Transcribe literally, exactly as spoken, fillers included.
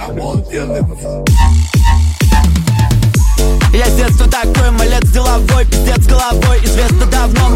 обалденный пацан. Я с детства такой малец деловой, пиздец головой. Известно давно,